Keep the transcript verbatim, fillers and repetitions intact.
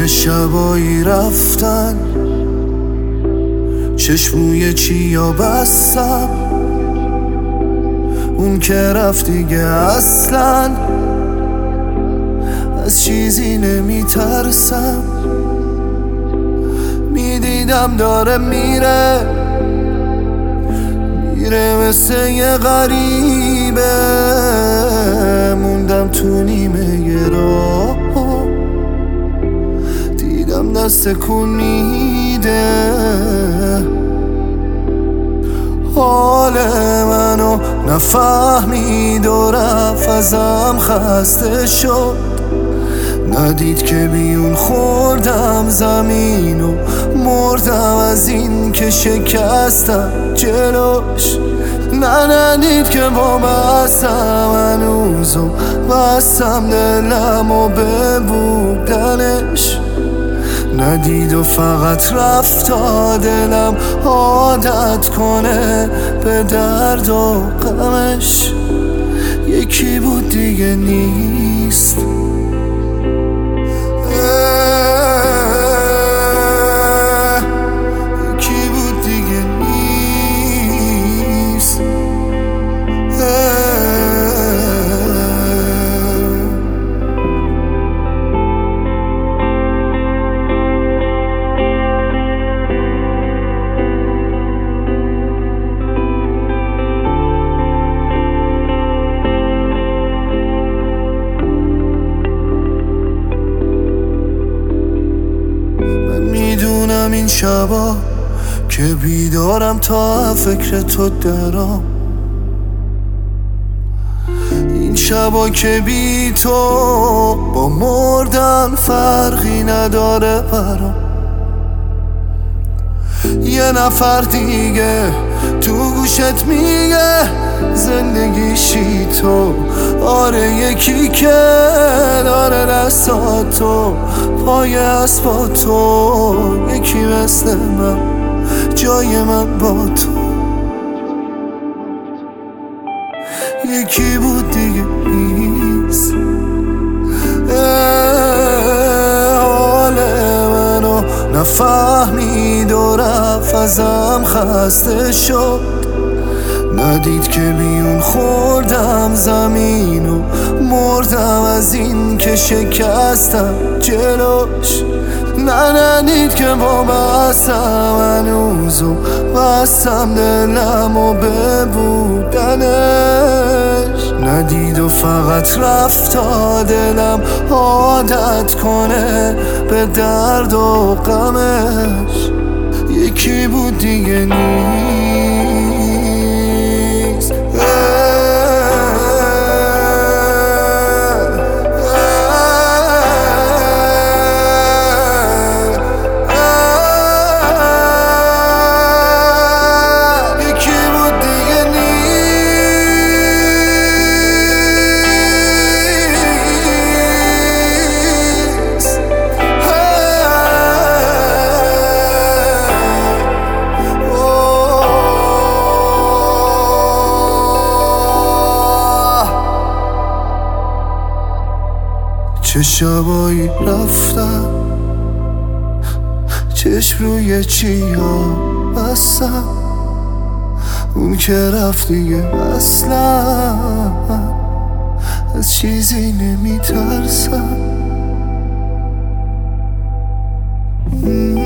چه شبایی رفتن چشموی چیا بستم، اون که رفت دیگه اصلا از چیزی نمی ترسم. میدیدم داره میره میره مثل یه غریبه، موندم تو نیمه راه، دیدم دست کن میده حال منو نفهمید و رفت ازم خسته شد، ندید که بیون خوردم زمین و مردم از این که شکستم جلوش. نه ندید که با بستم هنوز و بستم دلم و به بودنش، ندید و فقط رفت تا دلم عادت کنه به درد و غمش. یکی بود دیگه نیست، یکی بود دیگه نیست. این شبا که بیدارم تا فکر تو درام، این شبا که بی تو با مردن فرقی نداره برام. یه نفر دیگه تو گوشت میگه زندگیشی تو، آره یکی که داره دستاتو پای اسبا تو، یکی مثل من جای من با تو، یکی بود دیگه نیست. حال منو نفهمید و رفت ازم خسته شد، ندید که بیون خوردم زمین و مردم از این که شکستم جلوش. نه ندید که با بستم هنوز و بستم دلم و به بودنش، ندید و فقط رفت تا دلم عادت کنه به درد و غمش. یکی بود دیگه نیست. چه شبایی رفتم چشم روی چیا بستم، اون که رفت دیگه اصلا از چیزی نمی ترسم.